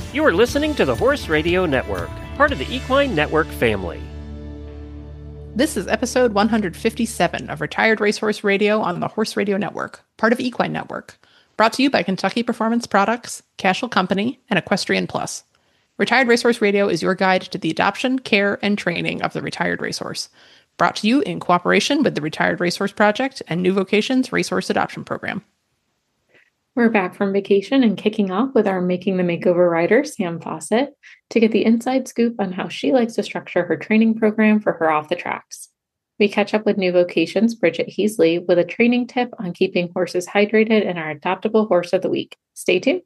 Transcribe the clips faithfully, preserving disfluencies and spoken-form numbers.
You are listening to the Horse Radio Network, part of the Equine Network family. This is episode one hundred fifty-seven of Retired Racehorse Radio on the Horse Radio Network, part of Equine Network. Brought to you by Kentucky Performance Products, Cashel Company, and Equestrian Plus. Retired Racehorse Radio is your guide to the adoption, care, and training of the retired racehorse. Brought to you in cooperation with the Retired Racehorse Project and New Vocations Racehorse Adoption Program. We're back from vacation and kicking off with our Making the Makeover rider, Sam Fawcett, to get the inside scoop on how she likes to structure her training program for her off the tracks. We catch up with New Vocations' Bridget Heasley with a training tip on keeping horses hydrated in our Adoptable Horse of the Week. Stay tuned.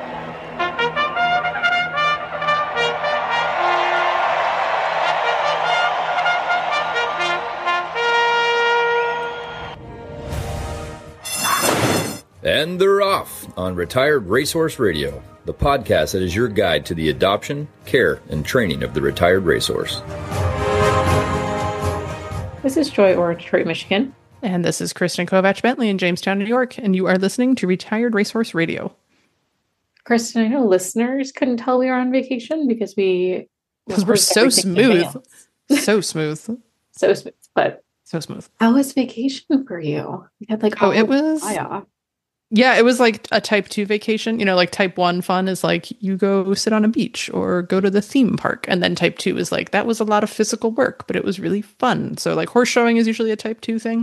And they're off on Retired Racehorse Radio, the podcast that is your guide to the adoption, care, and training of the retired racehorse. This is Joy Orr, Detroit, Michigan. And this is Kristen Kovach Bentley in Jamestown, New York, and you are listening to Retired Racehorse Radio. Kristen, I know listeners couldn't tell we were on vacation because we... Because we're so smooth. So smooth. So smooth, but... So smooth. How was vacation for you? You had like... Oh, it was... Off. Yeah, it was like a type two vacation. You know, like type one fun is like you go sit on a beach or go to the theme park. And then type two is like, that was a lot of physical work, but it was really fun. So like horse showing is usually a type two thing.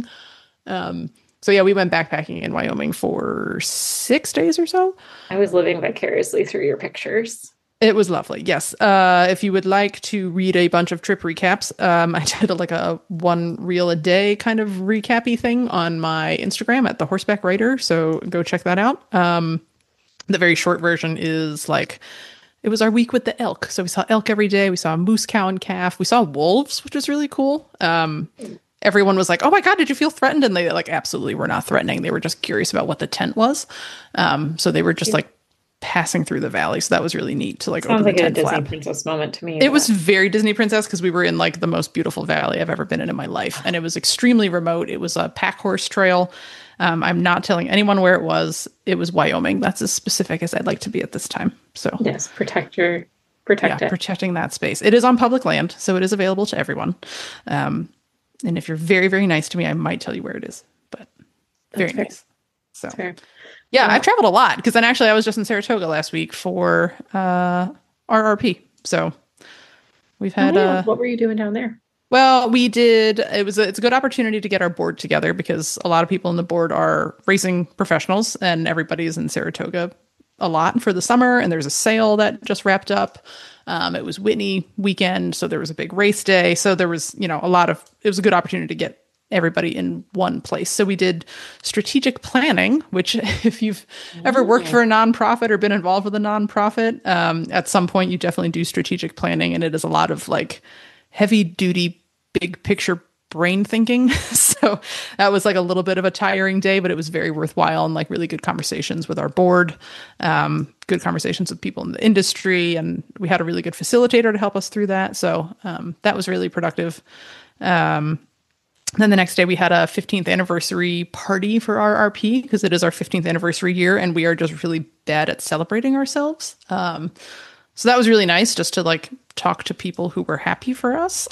Um, so yeah, we went backpacking in Wyoming for six days or so. I was living vicariously through your pictures. It was lovely. Yes. Uh, if you would like to read a bunch of trip recaps, um, I did a, like a one reel a day kind of recappy thing on my Instagram at the Horseback Writer. So go check that out. Um, the very short version is like, it was our week with the elk. So we saw elk every day. We saw a moose, cow, and calf. We saw wolves, which was really cool. Um, everyone was like, oh my God, did you feel threatened? And they like absolutely were not threatening. They were just curious about what the tent was. Um, so they were just like, passing through the valley, so that was really neat to like Sounds open like the a tent Disney flap. Princess moment to me. It was very Disney Princess because we were in like the most beautiful valley I've ever been in in my life, and it was extremely remote. It was a pack horse trail. Um, I'm not telling anyone where it was. It was Wyoming. That's as specific as I'd like to be at this time. So yes, protect your protect yeah, it. Protecting that space. It is on public land, so it is available to everyone. Um, and if you're very very nice to me, I might tell you where it is. But very fair. nice. So. That's fair. Yeah, I've traveled a lot because then actually I was just in Saratoga last week for uh, R R P. So we've had. Oh, yeah. Uh, what were you doing down there? well, we did. It was a, it's a good opportunity to get our board together because a lot of people in the board are racing professionals and everybody's in Saratoga a lot for the summer. And there's a sale that just wrapped up. Um, it was Whitney weekend, so there was a big race day. So there was, you know, a lot of. It was a good opportunity to get everybody in one place. So we did strategic planning, which if you've ever worked for a nonprofit or been involved with a nonprofit, um, at some point you definitely do strategic planning. And it is a lot of like heavy duty, big picture brain thinking. So that was like a little bit of a tiring day, but it was very worthwhile and like really good conversations with our board, um, good conversations with people in the industry. And we had a really good facilitator to help us through that. So um, that was really productive. Um, Then the next day we had a fifteenth anniversary party for R R P because it is our fifteenth anniversary year and we are just really bad at celebrating ourselves. Um, so that was really nice just to like talk to people who were happy for us.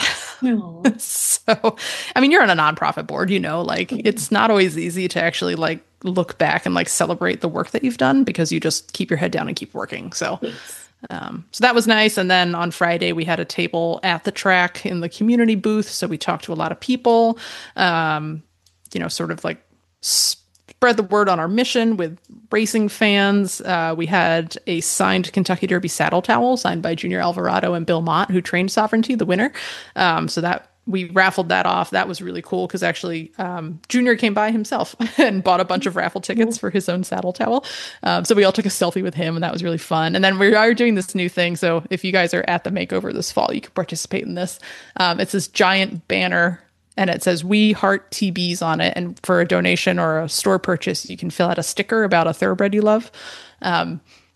So, I mean, you're on a nonprofit board, you know, like it's not always easy to actually like look back and like celebrate the work that you've done because you just keep your head down and keep working. So yes. Um, so that was nice. And then on Friday, we had a table at the track in the community booth. So we talked to a lot of people, um, you know, sort of like spread the word on our mission with racing fans. Uh, we had a signed Kentucky Derby saddle towel signed by Junior Alvarado and Bill Mott, who trained Sovereignty, the winner. Um, so that we raffled that off. That was really cool because actually um, Junior came by himself and bought a bunch of raffle tickets for his own saddle towel. Um, so we all took a selfie with him and that was really fun. And then we are doing this new thing. So if you guys are at the makeover this fall, you can participate in this. Um, it's this giant banner and it says "We Heart T Bs" on it. And for a donation or a store purchase, you can fill out a sticker about a thoroughbred you love. Um,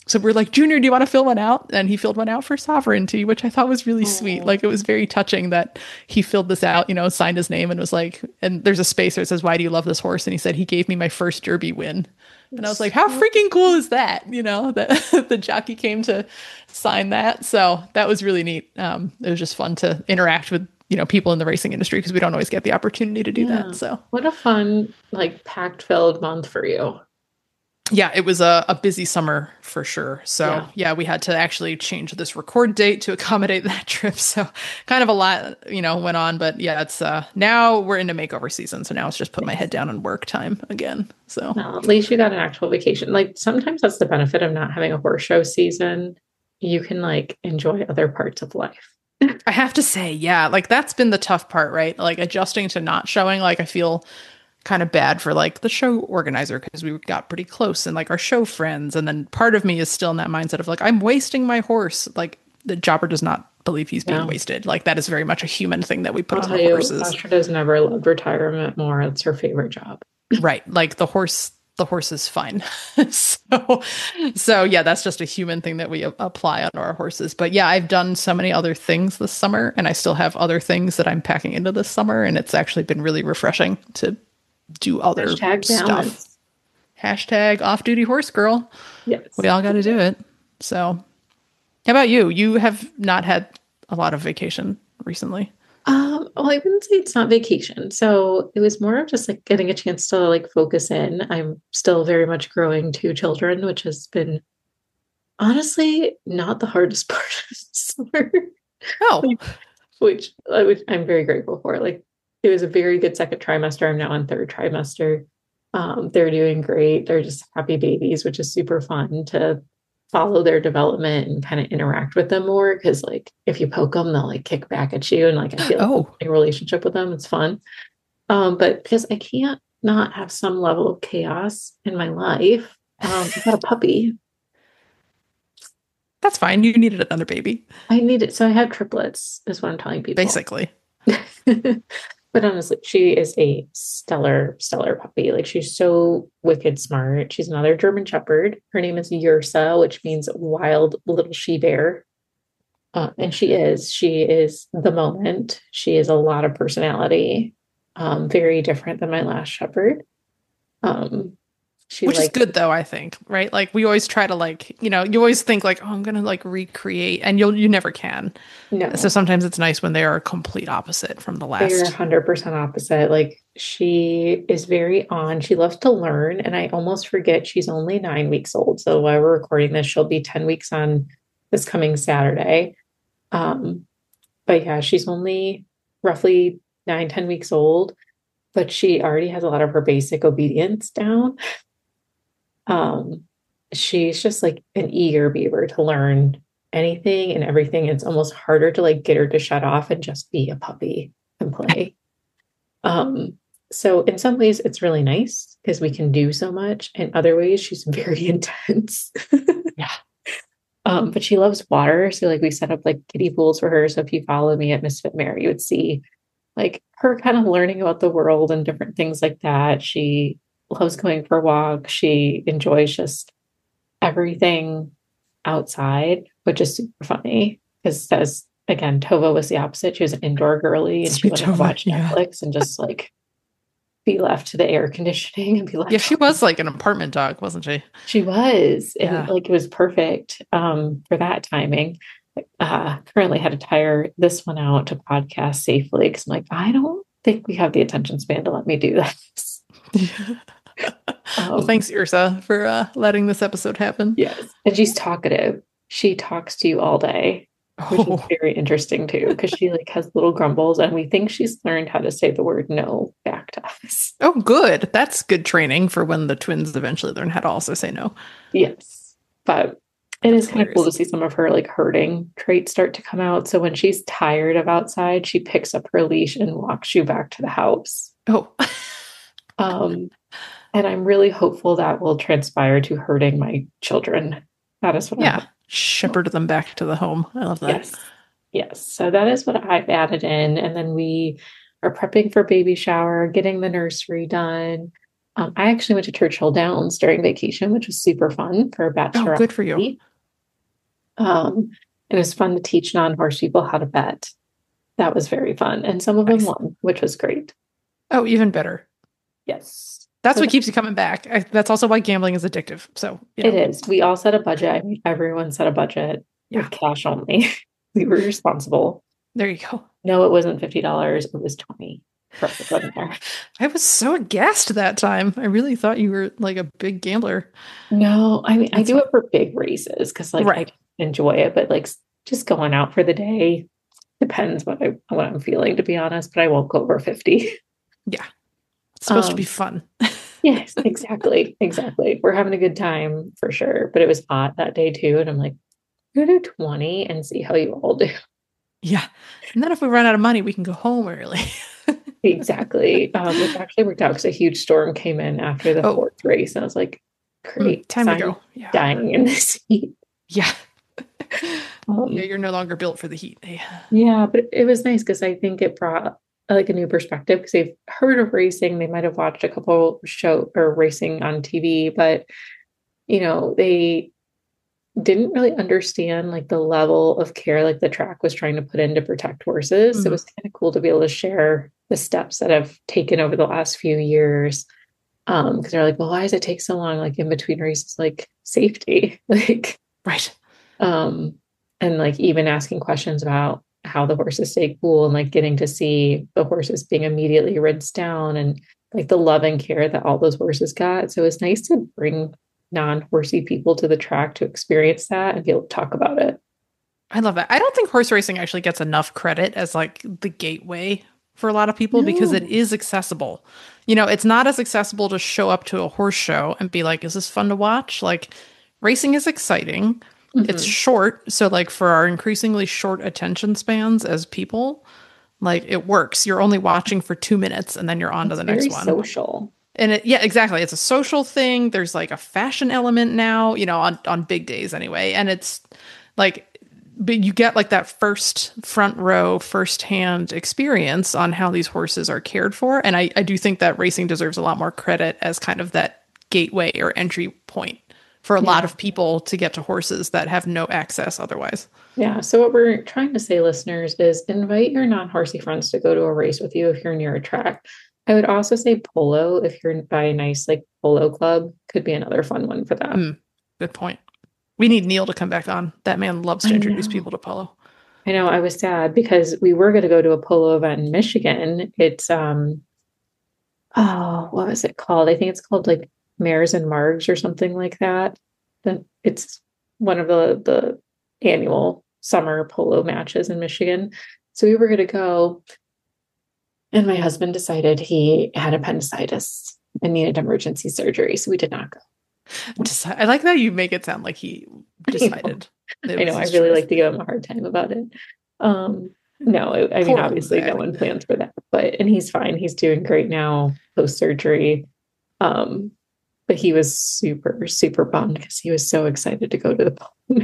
so we're like, Junior, do you want to fill one out? And he filled one out for Sovereignty, which I thought was really Aww. sweet. Like, it was very touching that he filled this out, you know, signed his name and was like, and there's a space where it says, why do you love this horse? And he said, he gave me my first Derby win. And I was like, how freaking cool is that? You know, that the jockey came to sign that. So that was really neat. Um, it was just fun to interact with, you know, people in the racing industry because we don't always get the opportunity to do Yeah. that. So what a fun, like, packed filled month for you. yeah, it was a, a busy summer for sure. So Yeah. yeah, we had to actually change this record date to accommodate that trip. So kind of a lot, you know, went on, but yeah, it's uh now we're into makeover season. So now it's just put my head down on work time again. So Well, at least you got an actual vacation. Like, sometimes that's the benefit of not having a horse show season. You can, like, enjoy other parts of life. I have to say, yeah, like that's been the tough part, right? Like adjusting to not showing, like I feel kind of bad for like the show organizer because we got pretty close and like our show friends. And then part of me is still in that mindset of like, I'm wasting my horse. Like the jobber does not believe he's being Yeah. wasted. Like that is very much a human thing that we put I'll on tell the you, horses. Astra's never loved retirement more. It's her favorite job. Right. Like the horse, the horse is fine. so, so yeah, that's just a human thing that we a- apply on our horses. But yeah, I've done so many other things this summer and I still have other things that I'm packing into this summer. And it's actually been really refreshing to do other Hashtag stuff. balance. Hashtag off duty horse girl. Yes. We all got to do it. So how about you? You have not had a lot of vacation recently. Um, well, I wouldn't say it's not vacation. So it was more of just like getting a chance to like focus in. I'm still very much growing two children, which has been honestly not the hardest part of the summer. Oh, which, uh, which I'm very grateful for. Like, it was a very good second trimester. I'm now on third trimester. Um, they're doing great. They're just happy babies, which is super fun to follow their development and kind of interact with them more. Because like if you poke them, they'll like kick back at you, and like I feel Oh. like a relationship with them. It's fun. Um, but because I can't not have some level of chaos in my life, um, I got a puppy. that's fine. You needed another baby, I need it. So I have triplets, is what I'm telling people. basically. But honestly, she is a stellar, stellar puppy. Like, she's so wicked smart. She's another German Shepherd. Her name is Yursa, which means wild little she bear. Uh, and she is. She is the moment. She is a lot of personality. Um, very different than my last Shepherd. Um, she Which is like, good though, I think, right? Like we always try to like, you know, you always think like, oh, I'm going to like recreate and you'll, you never can. no. So sometimes it's nice when they are a complete opposite from the They're last. one hundred percent opposite. Like, she is very on. She loves to learn. And I almost forget she's only nine weeks old. So while we're recording this, she'll be ten weeks on this coming Saturday. Um, but yeah, she's only roughly nine, ten weeks old, but she already has a lot of her basic obedience down. Um, she's just like an eager beaver to learn anything and everything. It's almost harder to like get her to shut off and just be a puppy and play. Um, so in some ways it's really nice because we can do so much. In other ways, she's very intense. Yeah. Um, but she loves water. So like we set up like kiddie pools for her. So if you follow me at Misfit Mare, you would see like her kind of learning about the world and different things like that. She loves going for walks. She enjoys just everything outside, which is super funny because as again, Tova was the opposite. She was an indoor girly and she Sweet would Tova, watch yeah. Netflix and just like be left to the air conditioning and be like, Yeah, she was like an apartment dog, wasn't she? she was, and Yeah. like it was perfect um, for that timing. Uh, currently had to tire this one out to podcast safely because I'm like, I don't think we have the attention span to let me do this. Well, Um, thanks, Ursa, for uh, letting this episode happen. Yes, and she's talkative. She talks to you all day, which Oh, is very interesting too, because she like has little grumbles, and we think she's learned how to say the word no back to us. oh, good. That's good training for when the twins eventually learn how to also say no. Yes, but it is That's kind of cool to hilarious. see some of her like herding traits start to come out. So when she's tired of outside, she picks up her leash and walks you back to the house. Oh, Um, and I'm really hopeful that will transpire to herding my children. That is what yeah. I'm Shepherd them back to the home. I love that. Yes. Yes. So that is what I've added in. And then we are prepping for baby shower, getting the nursery done. Um, I actually went to Churchill Downs during vacation, which was super fun for a bachelor. Oh, good for you. Um, it was fun to teach non-horse people how to bet. That was very fun. And some of nice. them won, which was great. Oh, even better. Yes. That's so what keeps you coming back. I, that's also why gambling is addictive. So you know. It is. We all set a budget. I mean, everyone set a budget yeah. with cash only. We were responsible. There you go. No, it wasn't fifty dollars. It was twenty dollars. I was so aghast that time. I really thought you were like a big gambler. No, I mean, that's I do fun. it for big races because like right. I enjoy it, but like just going out for the day depends what I what I'm feeling, to be honest, but I won't go over fifty. Yeah. It's supposed um, to be fun. Yes, exactly. Exactly. We're having a good time for sure. But it was hot that day too. And I'm like, go do twenty and see how you all do. Yeah. And then if we run out of money, we can go home early. Exactly. Um, which actually worked out because a huge storm came in after the oh. fourth race. And I was like, great. Mm, time to go. Yeah. Dying in this heat. Yeah. um, yeah. You're no longer built for the heat. Yeah. Yeah. But it was nice because I think it brought like a new perspective because they've heard of racing. They might have watched a couple show or racing on T V, but you know, they didn't really understand like the level of care like the track was trying to put in to protect horses. Mm-hmm. So it was kind of cool to be able to share the steps that have taken over the last few years. Um, because they're like, well, why does it take so long? Like in between races, like safety, like right. Um, and like even asking questions about how the horses stay cool and like getting to see the horses being immediately rinsed down and like the love and care that all those horses got. So it's nice to bring non-horsey people to the track to experience that and be able to talk about it. I love that. I don't think horse racing actually gets enough credit as like the gateway for a lot of people no. because it is accessible. You know, it's not as accessible to show up to a horse show and be like, is this fun to watch? Like racing is exciting. Mm-hmm. It's short. So like for our increasingly short attention spans as people, like it works. You're only watching for two minutes and then you're on it's to the next one. Social. And it, yeah, exactly. It's a social thing. There's like a fashion element now, you know, on, on big days anyway. And it's like, but you get like that first front row, firsthand experience on how these horses are cared for. And I, I do think that racing deserves a lot more credit as kind of that gateway or entry point for a yeah. lot of people to get to horses that have no access otherwise. Yeah. So what we're trying to say, listeners, is invite your non-horsey friends to go to a race with you if you're near a track. I would also say polo, if you're by a nice like polo club, could be another fun one for that. Mm, good point. We need Neil to come back on. That man loves to introduce people to polo. I know. I was sad because we were going to go to a polo event in Michigan. It's, um, oh, what was it called? I think it's called like Mares and Margs or something like that. The, it's one of the, the annual summer polo matches in Michigan. So we were going to go. And my husband decided he had appendicitis and needed emergency surgery. So we did not go. I like that you make it sound like he decided. I know. I, know, I really like to give him a hard time about it. Um, no, I, I mean, obviously no one plans for that, but, and he's fine. He's doing great now post-surgery. Um, but he was super, super bummed because he was so excited to go to the polo.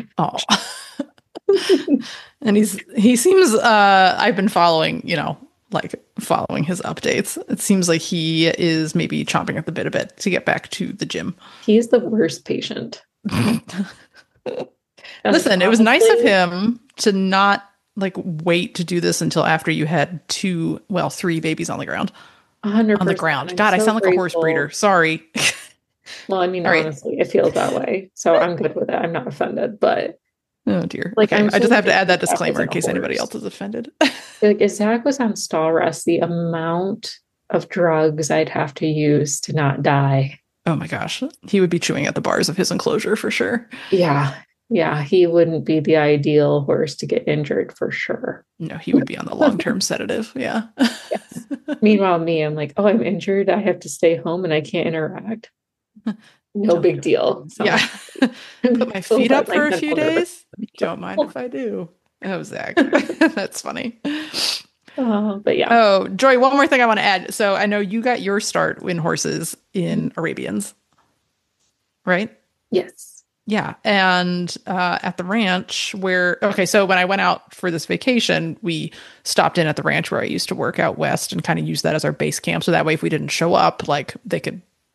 Oh, and he's, he seems, uh, I've been following, you know, like following his updates. It seems like he is maybe chomping at the bit a bit to get back to the gym. He's the worst patient. Listen, honestly, it was nice of him to not like wait to do this until after you had two, well, three babies on the ground. one hundred percent. On the ground. God, so I sound like grateful. A horse breeder. Sorry. Well, I mean, All honestly, right. It feels that way. So I'm good with it. I'm not offended, but oh dear. Like okay. I just have to add that disclaimer in case anybody else is offended. Like if Zach was on stall rest, the amount of drugs I'd have to use to not die. Oh my gosh. He would be chewing at the bars of his enclosure for sure. Yeah. Yeah. He wouldn't be the ideal horse to get injured for sure. No, he would be on the long-term sedative. Yeah. Yes. Meanwhile, me, I'm like, oh, I'm injured. I have to stay home and I can't interact. No big deal. So yeah. Put my feet up for a few days. Don't mind if I do. Oh, Zach. That's funny. Oh, but yeah. Oh, Joy, one more thing I want to add. So I know you got your start in horses in Arabians, right? Yes. Yeah. And uh, at the ranch where, okay, so when I went out for this vacation, we stopped in at the ranch where I used to work out west and kind of used that as our base camp. So that way, if we didn't show up, like they could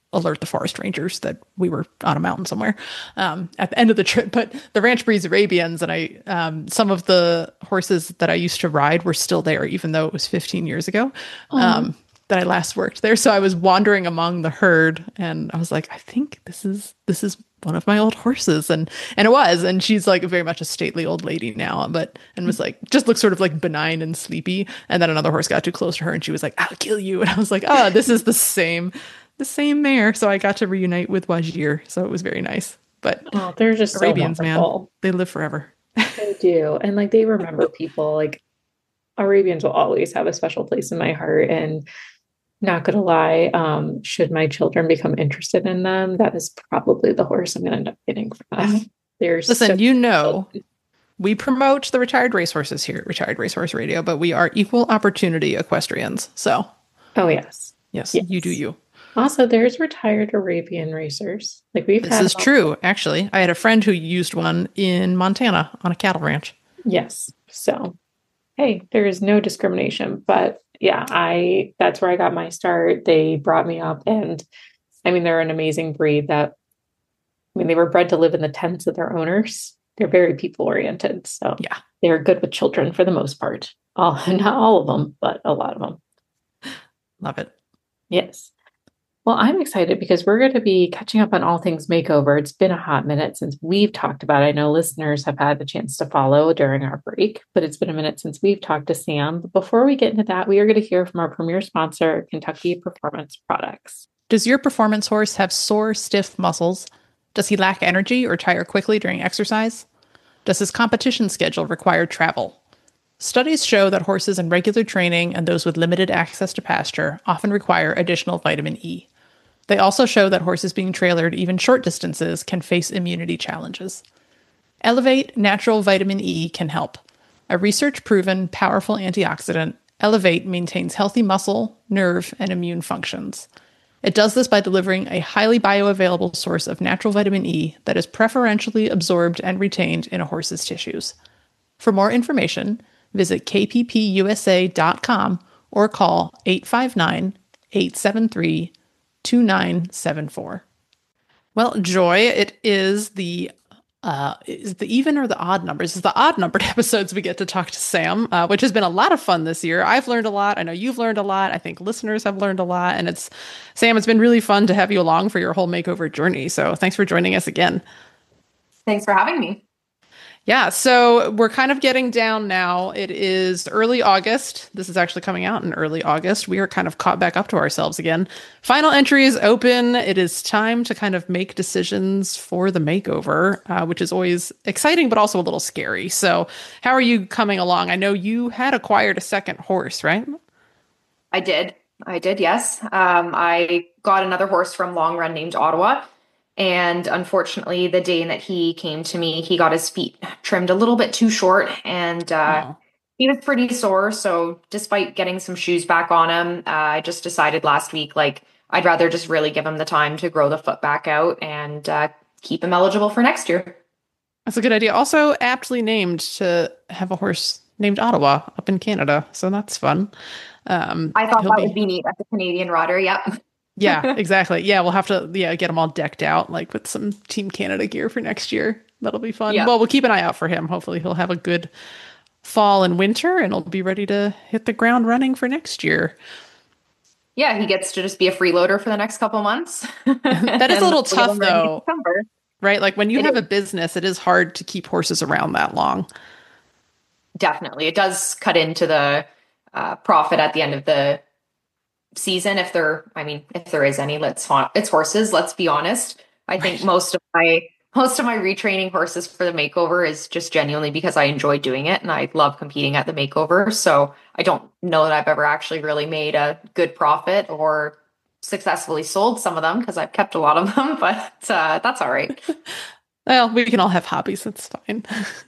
alert the forest rangers that we were on a mountain somewhere um, at the end of the trip. But the ranch breeds Arabians, and I um, some of the horses that I used to ride were still there, even though it was fifteen years ago um, that I last worked there. So I was wandering among the herd, and I was like, I think this is this is one of my old horses, and and it was. And she's like very much a stately old lady now, but and was like just looked sort of like benign and sleepy. And then another horse got too close to her, and she was like, "I'll kill you." And I was like, "Oh, this is the same." The same mare, so I got to reunite with Wajir, so it was very nice. But oh, they're just Arabians, so man, they live forever. They do, and like they remember people. Like Arabians will always have a special place in my heart. And not gonna lie, um, should my children become interested in them, that is probably the horse I'm gonna end up getting for them. There's listen, so- you know, we promote the retired racehorses here at Retired Racehorse Radio, but we are equal opportunity equestrians. So, oh yes, yes, yes. you do you. Also, there's retired Arabian racers. Like we've this had is true. Actually, I had a friend who used one in Montana on a cattle ranch. Yes. So, hey, there is no discrimination. But yeah, I that's where I got my start. They brought me up, and I mean, they're an amazing breed. That I mean, they were bred to live in the tents of their owners. They're very people oriented. So yeah, they're good with children for the most part. All not all of them, but a lot of them. Love it. Yes. Well, I'm excited because we're going to be catching up on all things makeover. It's been a hot minute since we've talked about it. I know listeners have had the chance to follow during our break, but it's been a minute since we've talked to Sam. But before we get into that, we are going to hear from our premier sponsor, Kentucky Performance Products. Does your performance horse have sore, stiff muscles? Does he lack energy or tire quickly during exercise? Does his competition schedule require travel? Studies show that horses in regular training and those with limited access to pasture often require additional vitamin E. They also show that horses being trailered even short distances can face immunity challenges. Elevate Natural Vitamin E can help. A research-proven, powerful antioxidant, Elevate maintains healthy muscle, nerve, and immune functions. It does this by delivering a highly bioavailable source of natural vitamin E that is preferentially absorbed and retained in a horse's tissues. For more information, visit k p p u s a dot com or call eight five nine, eight seven three, two nine seven four. Well, Joy, it is the uh, is the even or the odd numbers? It's the odd numbered episodes we get to talk to Sam, uh, which has been a lot of fun this year. I've learned a lot. I know you've learned a lot. I think listeners have learned a lot. And it's, Sam, it's been really fun to have you along for your whole makeover journey. So thanks for joining us again. Thanks for having me. Yeah, so we're kind of getting down now. It is early August. This is actually coming out in early August. We are kind of caught back up to ourselves again. Final entry is open. It is time to kind of make decisions for the makeover, uh, which is always exciting, but also a little scary. So how are you coming along? I know you had acquired a second horse, right? I did. I did, yes. Um, I got another horse from Long Run named Ottawa. And unfortunately, the day that he came to me, he got his feet trimmed a little bit too short, and uh, oh. he was pretty sore. So despite getting some shoes back on him, uh, I just decided last week, like, I'd rather just really give him the time to grow the foot back out and uh, keep him eligible for next year. That's a good idea. Also aptly named to have a horse named Ottawa up in Canada. So that's fun. Um, I thought that be- would be neat. That's a Canadian rider. Yep. Yeah, exactly. Yeah, we'll have to yeah get them all decked out, like with some Team Canada gear for next year. That'll be fun. Yeah. Well, we'll keep an eye out for him. Hopefully he'll have a good fall and winter, and he'll be ready to hit the ground running for next year. Yeah, he gets to just be a freeloader for the next couple months. That is a little tough, though. Right? Like when you it have is. a business, it is hard to keep horses around that long. Definitely. It does cut into the uh, profit at the end of the season, if there, I mean, if there is any. Let's it's horses. Let's be honest. I right. think most of my most of my retraining horses for the makeover is just genuinely because I enjoy doing it and I love competing at the makeover. So I don't know that I've ever actually really made a good profit or successfully sold some of them because I've kept a lot of them, but uh, that's all right. Well, we can all have hobbies. That's fine.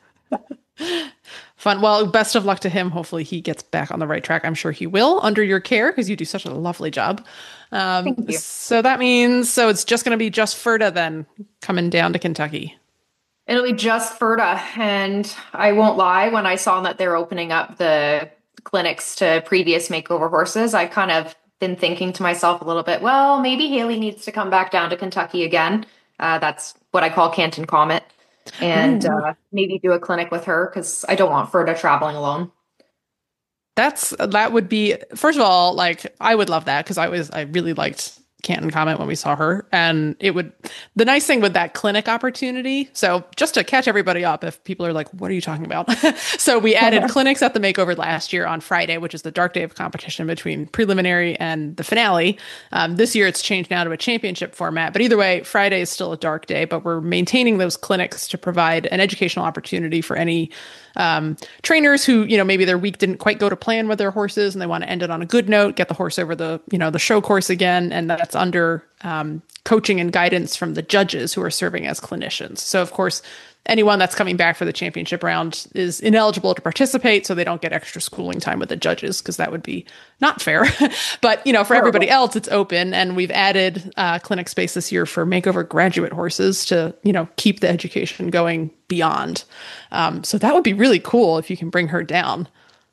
Fun. Well, best of luck to him. Hopefully he gets back on the right track. I'm sure he will under your care because you do such a lovely job. Um, Thank you. So that means, so it's just going to be just Ferda then coming down to Kentucky. It'll be just Ferda. And I won't lie, when I saw that they're opening up the clinics to previous makeover horses, I kind of been thinking to myself a little bit, well, maybe Haley needs to come back down to Kentucky again. Uh, that's what I call Canton Comet. And uh, maybe do a clinic with her because I don't want Ferda traveling alone. That's, that would be, first of all, like, I would love that because I was, I really liked Canton Comet when we saw her. And it would, the nice thing with that clinic opportunity, so just to catch everybody up, if people are like, what are you talking about? So we added clinics at the makeover last year on Friday, which is the dark day of competition between preliminary and the finale. Um, this year it's changed now to a championship format, but either way, Friday is still a dark day, but we're maintaining those clinics to provide an educational opportunity for any um, trainers who, you know, maybe their week didn't quite go to plan with their horses and they want to end it on a good note, get the horse over the, you know, the show course again. And that's under um, coaching and guidance from the judges who are serving as clinicians. So of course, anyone that's coming back for the championship round is ineligible to participate, so they don't get extra schooling time with the judges because that would be not fair. But, you know, for everybody else, it's open. And we've added uh, clinic space this year for makeover graduate horses to, you know, keep the education going beyond. Um, so that would be really cool if you can bring her down.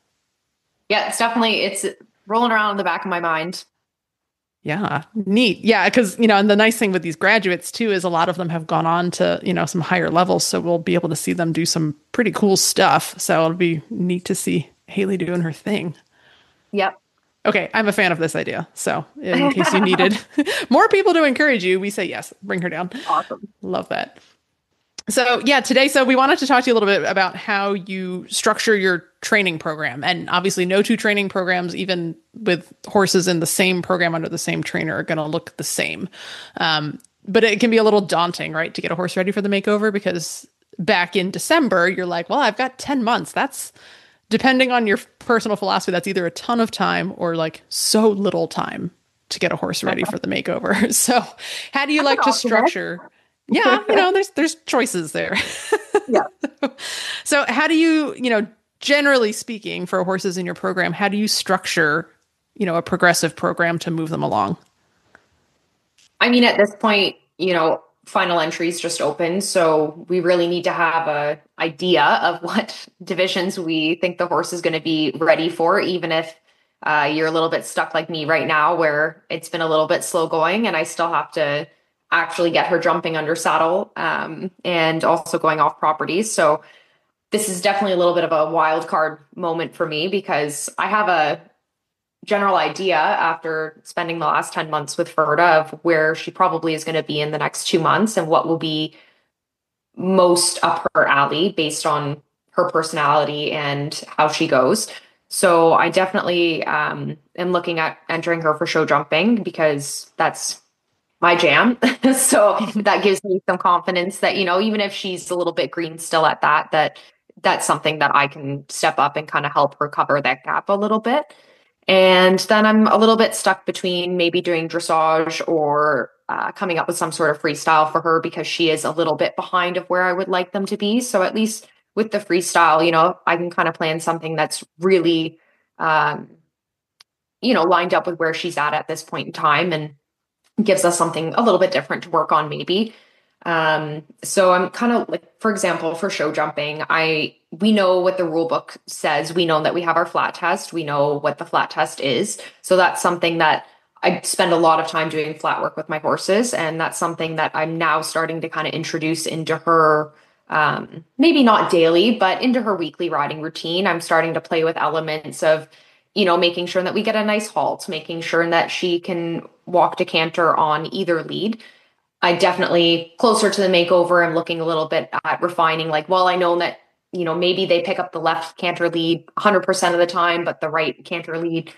Yeah, it's definitely, it's rolling around in the back of my mind. Yeah, neat. Yeah, because, you know, and the nice thing with these graduates, too, is a lot of them have gone on to, you know, some higher levels. So we'll be able to see them do some pretty cool stuff. So it'll be neat to see Haley doing her thing. Yep. Okay, I'm a fan of this idea. So in case you needed more people to encourage you, we say yes, bring her down. Awesome. Love that. So yeah, today, so we wanted to talk to you a little bit about how you structure your training program. And obviously no two training programs, even with horses in the same program under the same trainer, are going to look the same. Um, but it can be a little daunting, right, to get a horse ready for the makeover, because back in December, you're like, well, I've got ten months. That's, depending on your personal philosophy, that's either a ton of time or like so little time to get a horse ready for the makeover. So how do you like to structure... Yeah, you know, there's there's choices there. Yeah. So how do you, you know, generally speaking, for horses in your program, how do you structure, you know, a progressive program to move them along? I mean, at this point, you know, final entries just opened, so we really need to have a idea of what divisions we think the horse is going to be ready for, even if uh, you're a little bit stuck like me right now, where it's been a little bit slow going and I still have to actually get her jumping under saddle um, and also going off property. So this is definitely a little bit of a wild card moment for me, because I have a general idea after spending the last ten months with Ferda of where she probably is going to be in the next two months and what will be most up her alley based on her personality and how she goes. So I definitely um, am looking at entering her for show jumping, because that's my jam. So that gives me some confidence that, you know, even if she's a little bit green still at that, that that's something that I can step up and kind of help her cover that gap a little bit. And then I'm a little bit stuck between maybe doing dressage or uh, coming up with some sort of freestyle for her, because she is a little bit behind of where I would like them to be. So at least with the freestyle, you know, I can kind of plan something that's really, um, you know, lined up with where she's at at this point in time, and gives us something a little bit different to work on maybe. Um, so I'm kind of like, for example, for show jumping, I, we know what the rule book says. We know that we have our flat test. We know what the flat test is. So that's something that I spend a lot of time doing flat work with my horses. And that's something that I'm now starting to kind of introduce into her, um, maybe not daily, but into her weekly riding routine. I'm starting to play with elements of, you know, making sure that we get a nice halt, making sure that she can walk to canter on either lead. I definitely, closer to the makeover, I'm looking a little bit at refining, like, well, I know that, you know, maybe they pick up the left canter lead one hundred percent of the time, but the right canter lead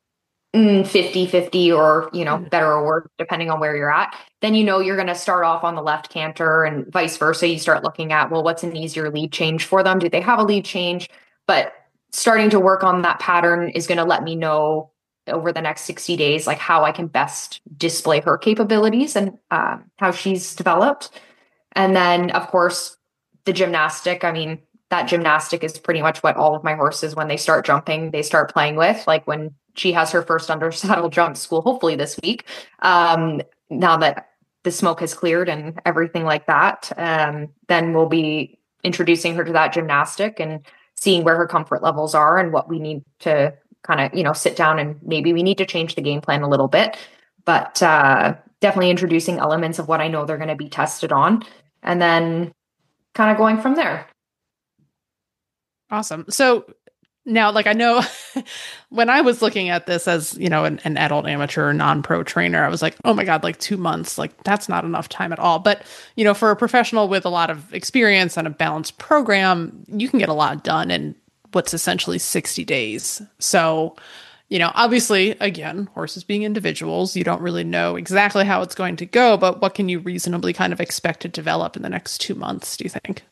mm, fifty fifty, or, you know, better or worse, depending on where you're at. Then, you know, you're going to start off on the left canter and vice versa. You start looking at, well, what's an easier lead change for them? Do they have a lead change? But starting to work on that pattern is going to let me know over the next sixty days, like how I can best display her capabilities and uh, how she's developed. And then, of course, the gymnastic. I mean, that gymnastic is pretty much what all of my horses, when they start jumping, they start playing with. Like when she has her first under saddle jump school, hopefully this week, um, now that the smoke has cleared and everything like that, um, then we'll be introducing her to that gymnastic and seeing where her comfort levels are and what we need to kind of, you know, sit down and maybe we need to change the game plan a little bit. But uh, definitely introducing elements of what I know they're going to be tested on, and then kind of going from there. Awesome. So now, like, I know when I was looking at this as, you know, an, an adult amateur non-pro trainer, I was like, oh my God, like two months, like that's not enough time at all. But, you know, for a professional with a lot of experience and a balanced program, you can get a lot done in what's essentially sixty days. So, you know, obviously, again, horses being individuals, you don't really know exactly how it's going to go, but what can you reasonably kind of expect to develop in the next two months, do you think?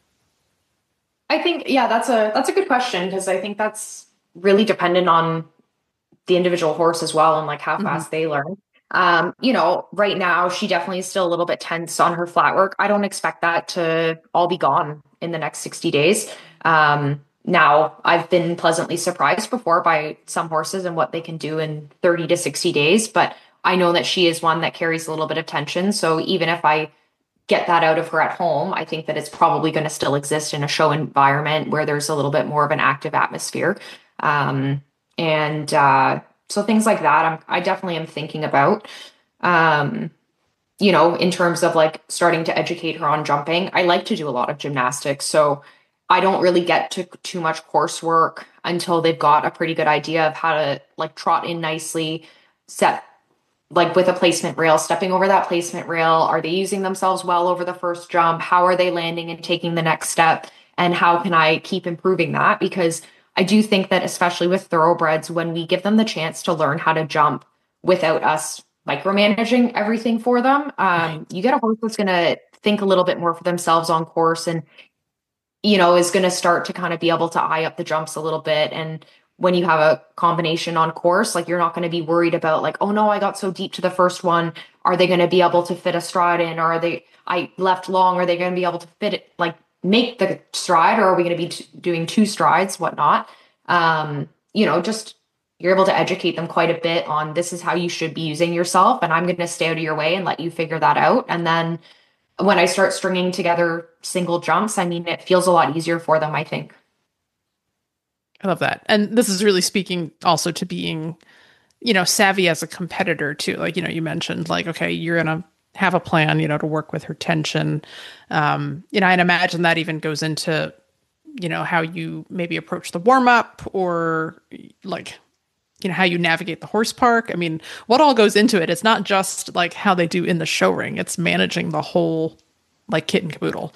I think, yeah, that's a that's a good question, because I think that's really dependent on the individual horse as well, and like how Mm-hmm. fast they learn. Um, you know, right now she definitely is still a little bit tense on her flat work. I don't expect that to all be gone in the next sixty days. Um, now I've been pleasantly surprised before by some horses and what they can do in thirty to sixty days, but I know that she is one that carries a little bit of tension. So even if I get that out of her at home, I think that it's probably going to still exist in a show environment where there's a little bit more of an active atmosphere. Um, and uh, so things like that, I'm, I definitely am thinking about, um, you know, in terms of like starting to educate her on jumping. I like to do a lot of gymnastics, so I don't really get to too much coursework until they've got a pretty good idea of how to like trot in nicely, set like with a placement rail, stepping over that placement rail. Are they using themselves well over the first jump? How are they landing and taking the next step? And how can I keep improving that? Because I do think that especially with thoroughbreds, when we give them the chance to learn how to jump without us micromanaging everything for them, um, you get a horse that's going to think a little bit more for themselves on course, and, you know, is going to start to kind of be able to eye up the jumps a little bit. And when you have a combination on course, like you're not going to be worried about like, oh no, I got so deep to the first one. Are they going to be able to fit a stride in? Or are they, I left long, are they going to be able to fit it, like make the stride? Or are we going to be t- doing two strides, whatnot? Um, you know, just you're able to educate them quite a bit on this is how you should be using yourself. And I'm going to stay out of your way and let you figure that out. And then when I start stringing together single jumps, I mean, it feels a lot easier for them, I think. I love that. And this is really speaking also to being, you know, savvy as a competitor too. Like, you know, you mentioned like, okay, you're going to have a plan, you know, to work with her tension. Um, you know, and imagine that even goes into, you know, how you maybe approach the warm up, or like, you know, how you navigate the horse park. I mean, what all goes into it? It's not just like how they do in the show ring. It's managing the whole like kit and caboodle.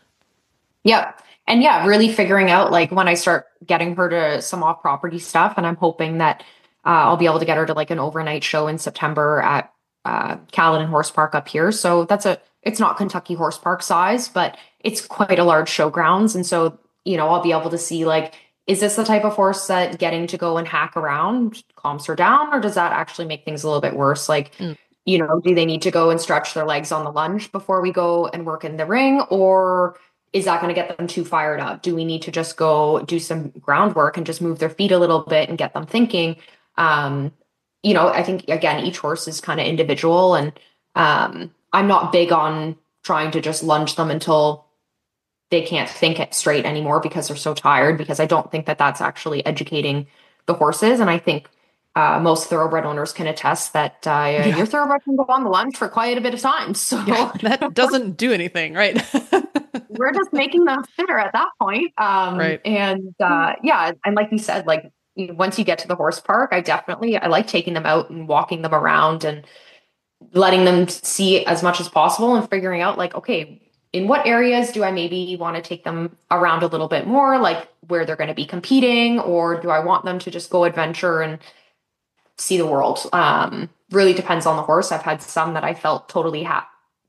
Yep. And yeah, really figuring out like when I start getting her to some off property stuff, and I'm hoping that uh, I'll be able to get her to like an overnight show in September at uh, Caledon Horse Park up here. So that's a, it's not Kentucky Horse Park size, but it's quite a large showgrounds. And so, you know, I'll be able to see like, is this the type of horse that getting to go and hack around calms her down, or does that actually make things a little bit worse? Like, mm. you know, do they need to go and stretch their legs on the lunge before we go and work in the ring? Or is that going to get them too fired up? Do we need to just go do some groundwork and just move their feet a little bit and get them thinking? Um, you know, I think, again, each horse is kind of individual, and um, I'm not big on trying to just lunge them until they can't think it straight anymore because they're so tired, because I don't think that that's actually educating the horses. And I think uh, most thoroughbred owners can attest that uh, yeah. your thoroughbred can go on the lunge for quite a bit of time. So yeah, that doesn't do anything, right? We're just making them fitter at that point. Um, right. And uh, yeah, and like you said, like you know, once you get to the horse park, I definitely, I like taking them out and walking them around and letting them see as much as possible and figuring out like, okay, in what areas do I maybe want to take them around a little bit more, like where they're going to be competing, or do I want them to just go adventure and see the world? Um, really depends on the horse. I've had some that I felt totally ha-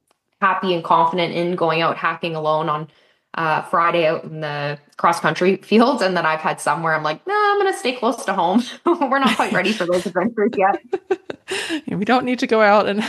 happy and confident in going out hacking alone on uh, Friday out in the cross country fields. And then I've had some where I'm like, no, nah, I'm going to stay close to home. We're not quite ready for those adventures yet. Yeah, we don't need to go out and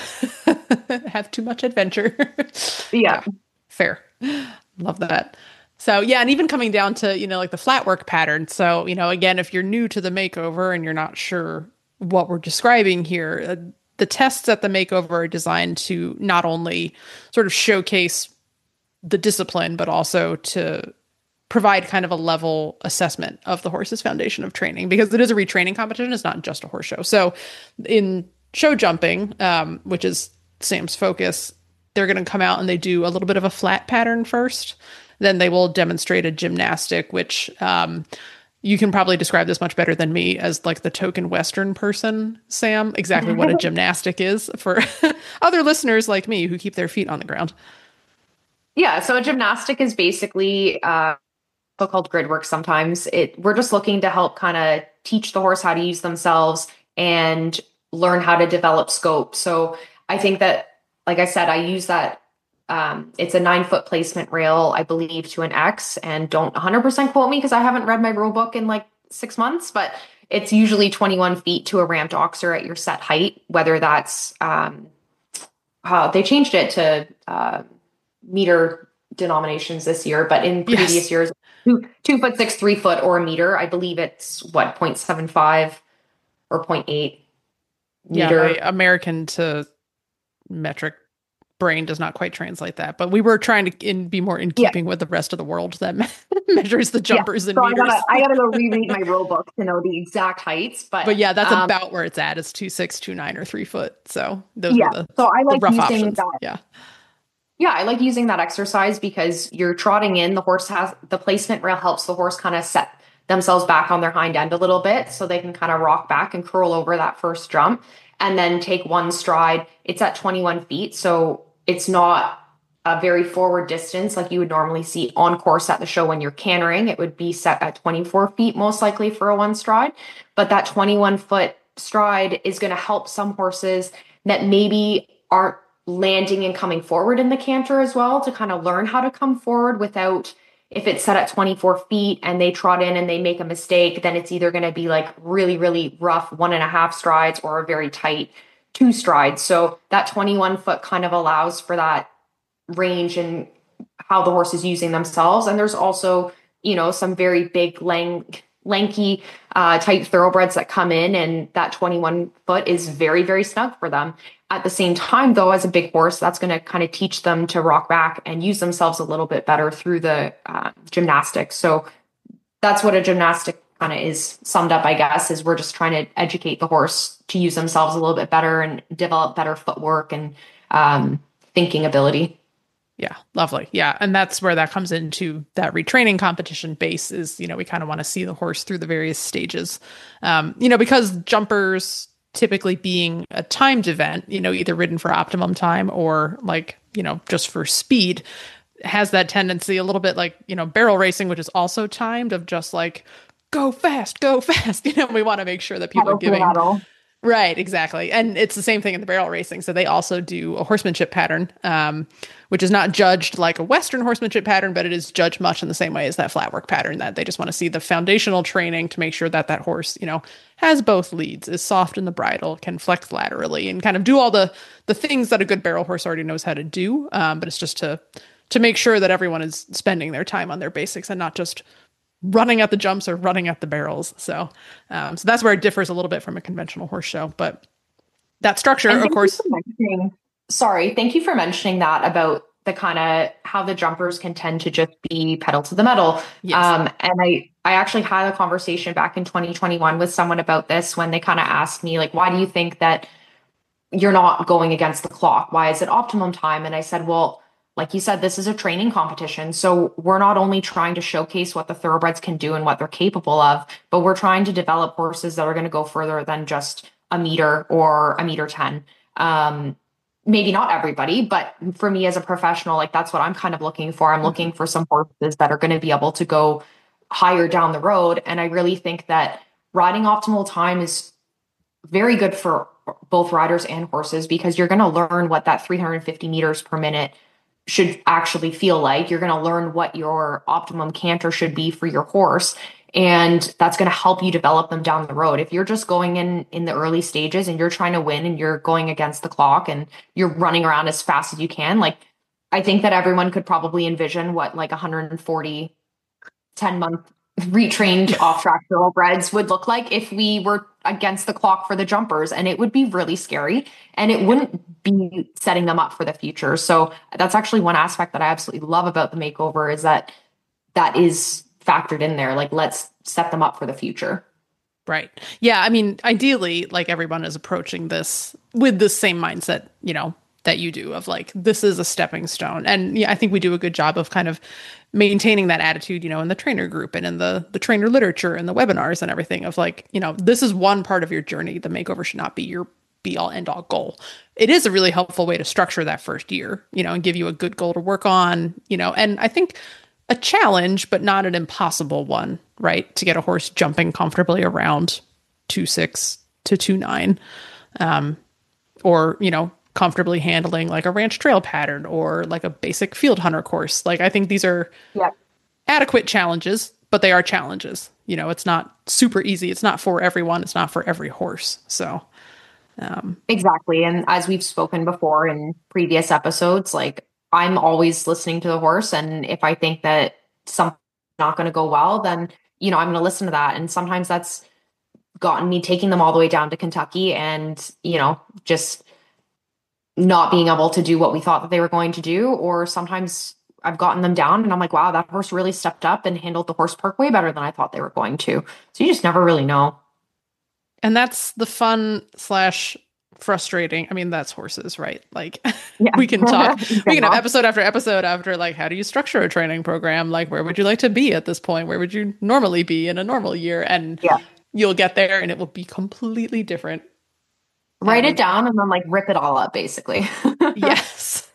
have too much adventure. Yeah. yeah. Fair. Love that. So yeah, and even coming down to, you know, like the flat work pattern. So, you know, again, if you're new to the makeover and you're not sure what we're describing here, uh, the tests at the makeover are designed to not only sort of showcase the discipline, but also to provide kind of a level assessment of the horse's foundation of training, because it is a retraining competition. It's not just a horse show. So in show jumping, um, which is Sam's focus, they're going to come out and they do a little bit of a flat pattern first. Then they will demonstrate a gymnastic, which um, you can probably describe this much better than me as like the token Western person, Sam, exactly what a gymnastic is for other listeners like me who keep their feet on the ground. Yeah. So a gymnastic is basically uh, called grid work sometimes. It We're just looking to help kind of teach the horse how to use themselves and learn how to develop scope. So I think that, like I said, I use that. Um, it's a nine foot placement rail, I believe, to an X, and don't one hundred percent quote me because I haven't read my rule book in like six months, but it's usually twenty-one feet to a ramped oxer at your set height, whether that's, um, uh, they changed it to uh, meter denominations this year, but in previous yes. years, two, two foot six, three foot, or a meter. I believe it's what, zero point seven five or zero point eight meter. Yeah, my American to metric brain does not quite translate that, but we were trying to in, be more in keeping yeah. with the rest of the world that me- measures the jumpers yeah. so in meters. I gotta, I gotta go reread my rule book to know the exact heights, but but yeah, that's um, about where it's at. It's two six, two nine, or three foot. So those yeah. are the so I like the rough using options. that. Yeah, yeah, I like using that exercise because you're trotting in. The horse has the placement rail helps the horse kind of set themselves back on their hind end a little bit, so they can kind of rock back and curl over that first jump, and then take one stride. It's at twenty-one feet, so it's not a very forward distance like you would normally see on course at the show when you're cantering. It would be set at twenty-four feet, most likely for a one stride. But that twenty-one foot stride is going to help some horses that maybe aren't landing and coming forward in the canter as well, to kind of learn how to come forward without, if it's set at twenty-four feet and they trot in and they make a mistake, then it's either going to be like really, really rough one and a half strides or a very tight two strides. So that twenty-one foot kind of allows for that range and how the horse is using themselves. And there's also, you know, some very big, lank, lanky, uh, tight thoroughbreds that come in, and that twenty-one foot is very, very snug for them. At the same time, though, as a big horse, that's going to kind of teach them to rock back and use themselves a little bit better through the uh, gymnastics. So that's what a gymnastic kind of is summed up, I guess, is we're just trying to educate the horse to use themselves a little bit better and develop better footwork and um, thinking ability. Yeah, lovely. Yeah, and that's where that comes into that retraining competition base is, you know, we kind of want to see the horse through the various stages. Um, you know, because jumpers typically being a timed event, you know, either ridden for optimum time or like, you know, just for speed, has that tendency a little bit like, you know, barrel racing, which is also timed, of just like, go fast, go fast. You know, we want to make sure that people Paddle are giving. Paddle. Right, exactly. And it's the same thing in the barrel racing. So they also do a horsemanship pattern, um, which is not judged like a Western horsemanship pattern, but it is judged much in the same way as that flat work pattern, that they just want to see the foundational training to make sure that that horse, you know, has both leads, is soft in the bridle, can flex laterally, and kind of do all the the things that a good barrel horse already knows how to do. Um, but it's just to to make sure that everyone is spending their time on their basics and not just running at the jumps or running at the barrels. So, um, so that's where it differs a little bit from a conventional horse show, but that structure, of course. Sorry. Thank you for mentioning that about the kind of how the jumpers can tend to just be pedal to the metal. Yes. Um, and I, I actually had a conversation back in twenty twenty-one with someone about this when they kind of asked me, like, why do you think that you're not going against the clock? Why is it optimum time? And I said, well, like you said, this is a training competition. So we're not only trying to showcase what the thoroughbreds can do and what they're capable of, but we're trying to develop horses that are going to go further than just a meter or a meter ten. Um, maybe not everybody, but for me as a professional, like that's what I'm kind of looking for. I'm looking for some horses that are going to be able to go higher down the road. And I really think that riding optimal time is very good for both riders and horses, because you're going to learn what that three hundred fifty meters per minute should actually feel like. You're going to learn what your optimum canter should be for your horse. And that's going to help you develop them down the road. If you're just going in in the early stages and you're trying to win and you're going against the clock and you're running around as fast as you can, like I think that everyone could probably envision what like one hundred forty ten month retrained off track thoroughbreds would look like if we were against the clock for the jumpers, and it would be really scary and it wouldn't be setting them up for the future. So that's actually one aspect that I absolutely love about the makeover, is that that is factored in there. Like, let's set them up for the future. Right. Yeah. I mean, ideally, like everyone is approaching this with the same mindset, you know, that you do of like, this is a stepping stone. And yeah, I think we do a good job of kind of maintaining that attitude, you know, in the trainer group and in the, the trainer literature and the webinars and everything of like, you know, this is one part of your journey. The makeover should not be your be all end all goal. It is a really helpful way to structure that first year, you know, and give you a good goal to work on, you know, and I think a challenge, but not an impossible one, right? To get a horse jumping comfortably around two six to two nine, um, or, you know, comfortably handling like a ranch trail pattern or like a basic field hunter course. Like, I think these are yeah. adequate challenges, but they are challenges. You know, it's not super easy. It's not for everyone. It's not for every horse. So, um, exactly. And as we've spoken before in previous episodes, like, I'm always listening to the horse. And if I think that something's not going to go well, then, you know, I'm going to listen to that. And sometimes that's gotten me taking them all the way down to Kentucky and, you know, just not being able to do what we thought that they were going to do. Or sometimes I've gotten them down and I'm like, wow, that horse really stepped up and handled the horse park way better than I thought they were going to. So you just never really know. And that's the fun slash frustrating. I mean, that's horses, right? Like yeah. we can talk, we can have episode after episode after like, how do you structure a training program? Like, where would you like to be at this point? Where would you normally be in a normal year? And yeah. you'll get there and it will be completely different. Write and, it down and then like rip it all up, basically. Yes.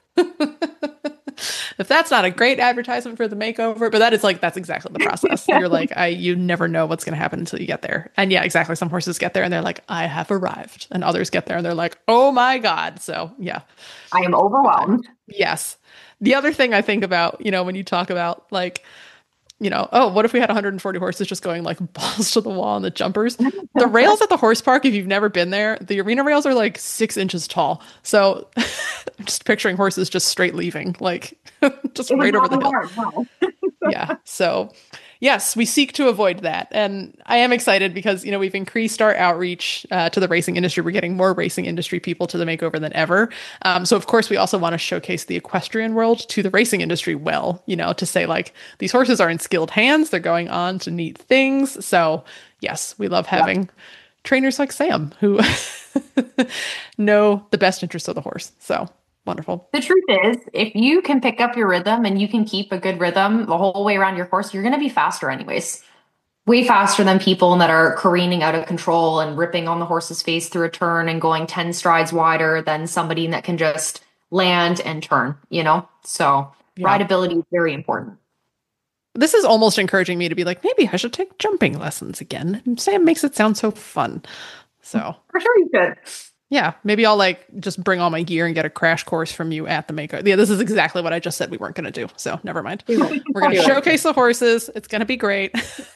If that's not a great advertisement for the makeover, but that is like, that's exactly the process. yeah. You're like, I, you never know what's going to happen until you get there. And yeah, exactly. Some horses get there and they're like, I have arrived. And others get there and they're like, oh my God. So yeah. I am overwhelmed. Yes. The other thing I think about, you know, when you talk about like, you know, oh, what if we had one hundred forty horses just going like balls to the wall on the jumpers? The rails at the horse park, if you've never been there, the arena rails are like six inches tall. So I'm just picturing horses just straight leaving, like just right over the hill. Yeah. So yes, we seek to avoid that. And I am excited because, you know, we've increased our outreach uh, to the racing industry. We're getting more racing industry people to the makeover than ever. Um, so of course, we also want to showcase the equestrian world to the racing industry well, you know, to say like, these horses are in skilled hands. They're going on to neat things. So yes, we love having yeah. trainers like Sam who know the best interests of the horse. So wonderful. The truth is, if you can pick up your rhythm and you can keep a good rhythm the whole way around your horse, you're going to be faster anyways. Way faster than people that are careening out of control and ripping on the horse's face through a turn and going ten strides wider than somebody that can just land and turn, you know? So yeah. rideability is very important. This is almost encouraging me to be like, maybe I should take jumping lessons again. Sam makes it sound so fun. So for sure you could. Yeah, maybe I'll like just bring all my gear and get a crash course from you at the makeover. Yeah, this is exactly what I just said we weren't going to do. So never mind. We're going to showcase the horses. It's going to be great.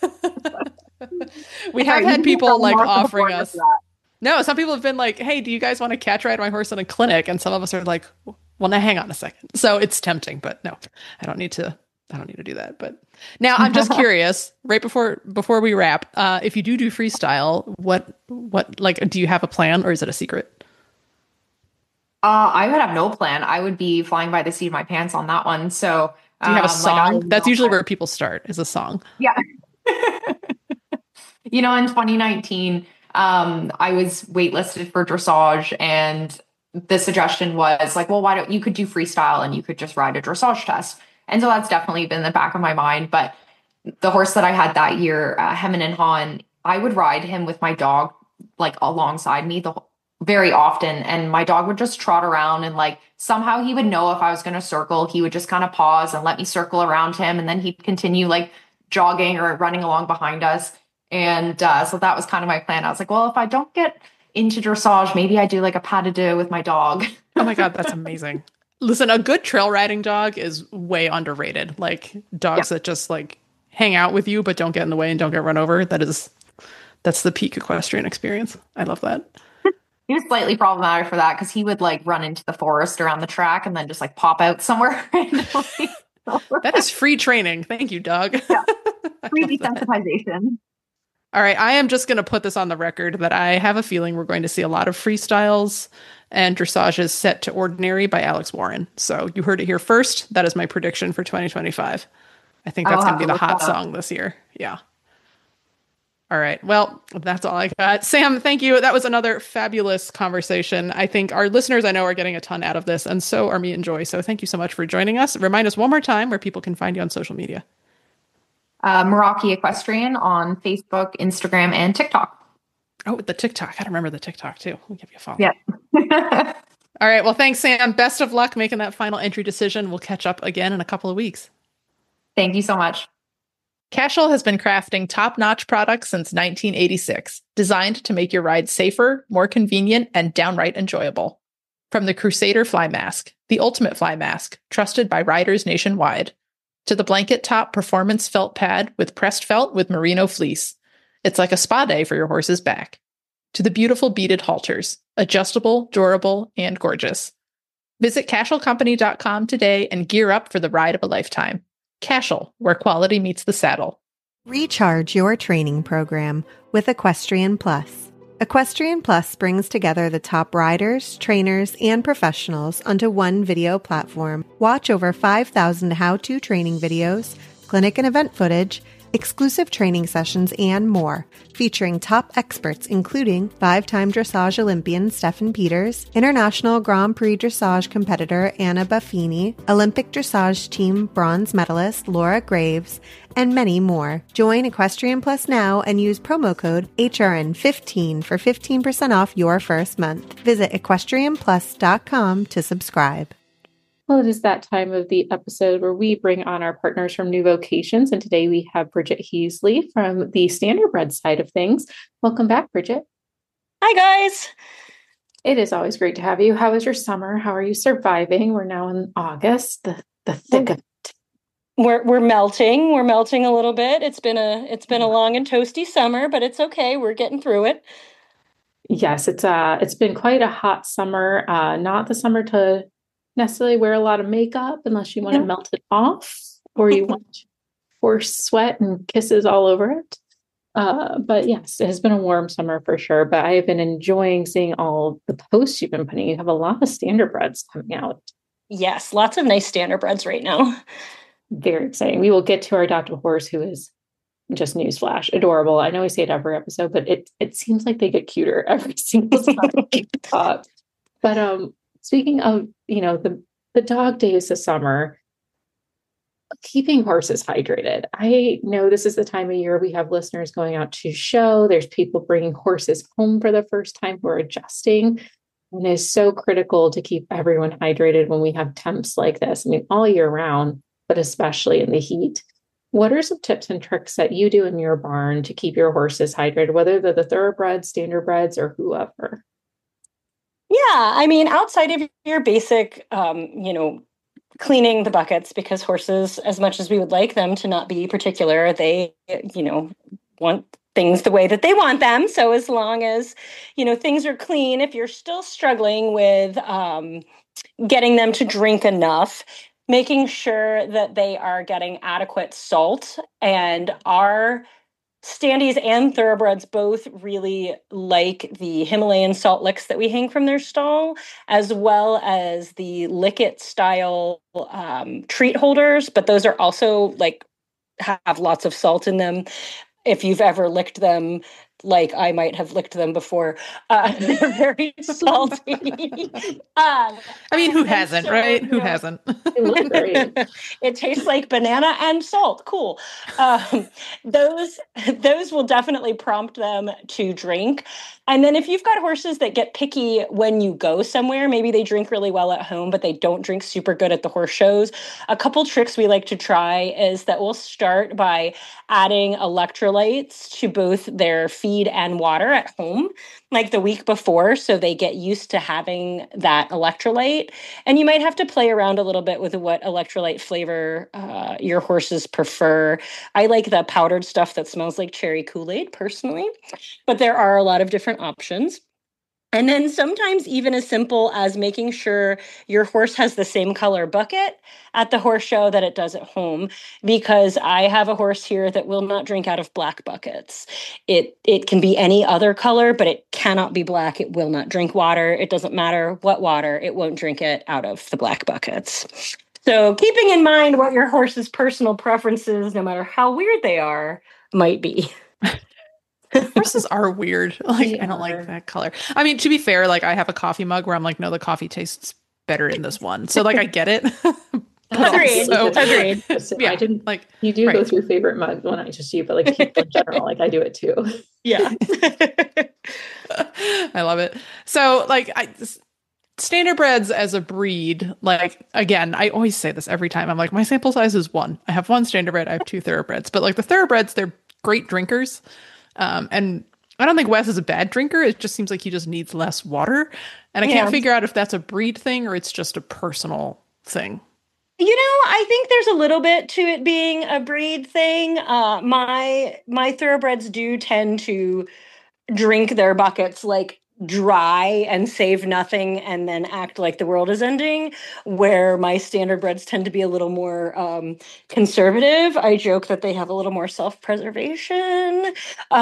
We have had people like offering us. No, some people have been like, hey, do you guys want to catch ride my horse in a clinic? And some of us are like, well, now hang on a second. So it's tempting, but no, I don't need to. I don't need to do that. But now I'm just curious, right before before we wrap, uh, if you do do freestyle, what what like do you have a plan or is it a secret? Uh, I would have no plan. I would be flying by the seat of my pants on that one. So do you have a song? Like, That's usually where people start, is a song. Yeah. You know, in twenty nineteen, um, I was waitlisted for dressage and the suggestion was like, well, why don't you could do freestyle and you could just ride a dressage test. And so that's definitely been in the back of my mind. But the horse that I had that year, uh, Hemin and Han, I would ride him with my dog like alongside me the very often. And my dog would just trot around and like somehow he would know if I was going to circle. He would just kind of pause and let me circle around him. And then he'd continue like jogging or running along behind us. And uh, so that was kind of my plan. I was like, well, if I don't get into dressage, maybe I do like a pas de deux with my dog. Oh my God, that's amazing. Listen, a good trail riding dog is way underrated. Like dogs yeah. that just like hang out with you, but don't get in the way and don't get run over. That is, that's the peak equestrian experience. I love that. He was slightly problematic for that because he would like run into the forest around the track and then just like pop out somewhere. That is free training. Thank you, dog. Yeah. Free desensitization. All right. I am just going to put this on the record that I have a feeling we're going to see a lot of freestyles and dressages set to ordinary by Alex Warren. So you heard it here first. That is my prediction for twenty twenty-five. I think that's I'll going to have be to the look hot that up. song this year. Yeah. All right. Well, that's all I got. Sam, thank you. That was another fabulous conversation. I think our listeners, I know, are getting a ton out of this, and so are me and Joy. So thank you so much for joining us. Remind us one more time where people can find you on social media. Uh, Meraki Equestrian on Facebook, Instagram, and TikTok. Oh, the TikTok. I gotta remember the TikTok too. We'll give you a follow. Yeah. All right. Well, thanks, Sam. Best of luck making that final entry decision. We'll catch up again in a couple of weeks. Thank you so much. Cashel has been crafting top-notch products since nineteen eighty-six, designed to make your ride safer, more convenient, and downright enjoyable. From the Crusader Fly Mask, the ultimate fly mask, trusted by riders nationwide, to the blanket top performance felt pad with pressed felt with merino fleece. It's like a spa day for your horse's back. To the beautiful beaded halters, adjustable, durable, and gorgeous. Visit Cashel Company dot com today and gear up for the ride of a lifetime. Cashel, where quality meets the saddle. Recharge your training program with Equestrian Plus. Equestrian Plus brings together the top riders, trainers, and professionals onto one video platform. Watch over five thousand how-to training videos, clinic and event footage, exclusive training sessions, and more, featuring top experts including five-time dressage Olympian Stefan Peters, international Grand Prix dressage competitor Anna Buffini, Olympic dressage team bronze medalist Laura Graves, and many more. Join Equestrian Plus now and use promo code H R N fifteen for fifteen percent off your first month. Visit equestrian plus dot com to subscribe. Well, it is that time of the episode where we bring on our partners from New Vocations. And today we have Bridget Heasley from the Standardbred side of things. Welcome back, Bridget. Hi, guys. It is always great to have you. How was your summer? How are you surviving? We're now in August, the, the thick of it. We're we're melting. We're melting a little bit. It's been a it's been a long and toasty summer, but it's okay. We're getting through it. Yes, it's uh it's been quite a hot summer. Uh, not the summer to necessarily wear a lot of makeup unless you want Yeah. to melt it off or you want to force sweat and kisses all over it. Uh, but yes, it has been a warm summer for sure. But I have been enjoying seeing all the posts you've been putting. You have a lot of standardbreds coming out. Yes, lots of nice standardbreds right now. Very exciting. We will get to our adopted horse, who is just newsflash, adorable. I know we say it every episode, but it it seems like they get cuter every single time. uh, but um, speaking of, you know, the the dog days of summer, keeping horses hydrated. I know this is the time of year we have listeners going out to show. There's people bringing horses home for the first time who are adjusting. And it is so critical to keep everyone hydrated when we have temps like this. I mean, all year round, but especially in the heat. What are some tips and tricks that you do in your barn to keep your horses hydrated, whether they're the thoroughbreds, standardbreds, or whoever? Yeah, I mean, outside of your basic, um, you know, cleaning the buckets, because horses, as much as we would like them to not be particular, they, you know, want things the way that they want them. So as long as, you know, things are clean, if you're still struggling with um, getting them to drink enough, making sure that they are getting adequate salt. And our standies and thoroughbreds both really like the Himalayan salt licks that we hang from their stall, as well as the Lickit style um, treat holders. But those are also like have lots of salt in them. If you've ever licked them, like I might have licked them before, uh, they're very salty. um, I mean, who hasn't, so, right? you Who know, hasn't? it tastes like banana and salt. Cool. Um, those those will definitely prompt them to drink. And then if you've got horses that get picky when you go somewhere, maybe they drink really well at home, but they don't drink super good at the horse shows. A couple tricks we like to try is that we'll start by adding electrolytes to both their feed and water at home, like the week before, so they get used to having that electrolyte. And you might have to play around a little bit with what electrolyte flavor uh, your horses prefer. I like the powdered stuff that smells like cherry Kool-Aid personally, but there are a lot of different options. And then sometimes even as simple as making sure your horse has the same color bucket at the horse show that it does at home, because I have a horse here that will not drink out of black buckets. It it can be any other color, but it cannot be black. It will not drink water. It doesn't matter what water. It won't drink it out of the black buckets. So keeping in mind what your horse's personal preferences, no matter how weird they are, might be. Horses are weird. Like, They I don't are. like that color. I mean, to be fair, like I have a coffee mug where I'm like, no, the coffee tastes better in this one. So like, I get it. But Agreed. also- Agreed. So Yeah, I didn't like you do right. go through favorite mug, well not just you, but like people in general, like I do it too. Yeah. I love it. So like I s- standardbreds as a breed, like again, I always say this every time. I'm like, my sample size is one. I have one standardbred, I have two thoroughbreds. But like the thoroughbreds, they're great drinkers. Um, and I don't think Wes is a bad drinker. It just seems like he just needs less water. And I can't Yeah. figure out if that's a breed thing or it's just a personal thing. You know, I think there's a little bit to it being a breed thing. Uh, my my thoroughbreds do tend to drink their buckets like dry and save nothing and then act like the world is ending, where my standardbreds tend to be a little more um, conservative. I joke that they have a little more self-preservation,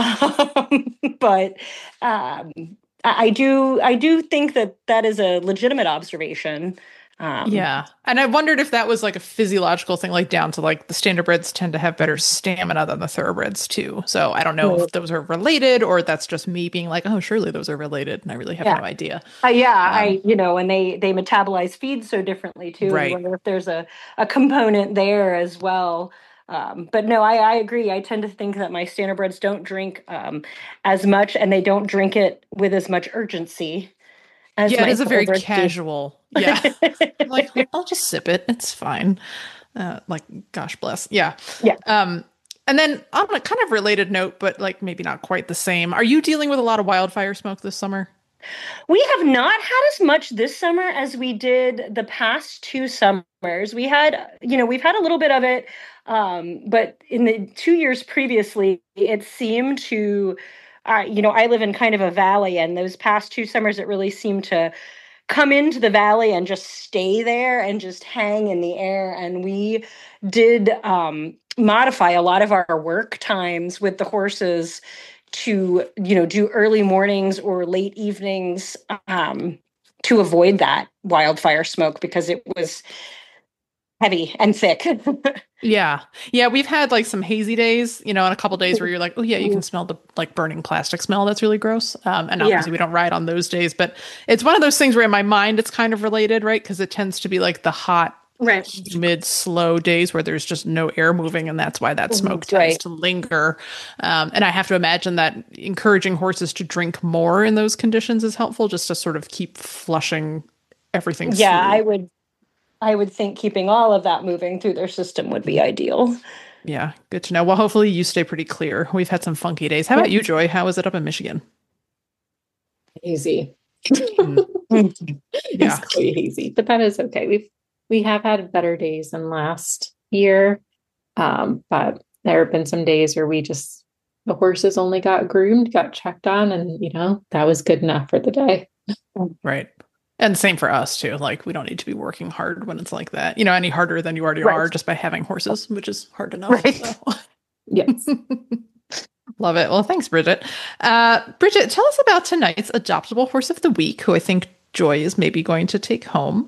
um, but um, I, I do I do think that that is a legitimate observation. Um, Yeah. And I wondered if that was like a physiological thing, like down to like the standardbreds tend to have better stamina than the thoroughbreds too. So I don't know if those are related or that's just me being like, oh, surely those are related. And I really have Yeah. no idea. Uh, yeah, Um, I you know, and they they metabolize feed so differently too. Right. I wonder if there's a a component there as well. Um, but no, I, I agree. I tend to think that my standardbreds don't drink um, as much, and they don't drink it with as much urgency. As yeah, it my is a very thoroughbreds do. casual. Yeah. I'm like, I'll just sip it. It's fine. Uh, like, gosh bless. Yeah. Yeah. Um, and then on a kind of related note, but like maybe not quite the same. Are you dealing with a lot of wildfire smoke this summer? We have not had as much this summer as we did the past two summers. We had, you know, we've had a little bit of it, um, but in the two years previously, it seemed to, uh, you know, I live in kind of a valley, and those past two summers, it really seemed to come into the valley and just stay there and just hang in the air. And we did um, modify a lot of our work times with the horses to, you know, do early mornings or late evenings um, to avoid that wildfire smoke because it was heavy and thick. Yeah. Yeah. We've had like some hazy days, you know, and a couple days where you're like, oh yeah, you can smell the like burning plastic smell. That's really gross. Um, and obviously Yeah. we don't ride on those days, but it's one of those things where in my mind, it's kind of related, right? Because it tends to be like the hot, Right. humid, slow days where there's just no air moving. And that's why that smoke tends Right. to linger. Um, and I have to imagine that encouraging horses to drink more in those conditions is helpful just to sort of keep flushing everything Yeah, through. I would I would think keeping all of that moving through their system would be ideal. Yeah, good to know. Well, hopefully you stay pretty clear. We've had some funky days. How about you, Joy? How is it up in Michigan? Hazy. Yeah. It's quite hazy, but that is okay. We've we have had better days than last year. Um, but there have been some days where we just the horses only got groomed, got checked on, and you know, that was good enough for the day. Right. And same for us too. Like we don't need to be working hard when it's like that. You know, any harder than you already Right. are just by having horses, which is hard enough. Right. So. Yes. Love it. Well, thanks, Bridget. Uh, Bridget, tell us about tonight's adoptable horse of the week, who I think Joy is maybe going to take home.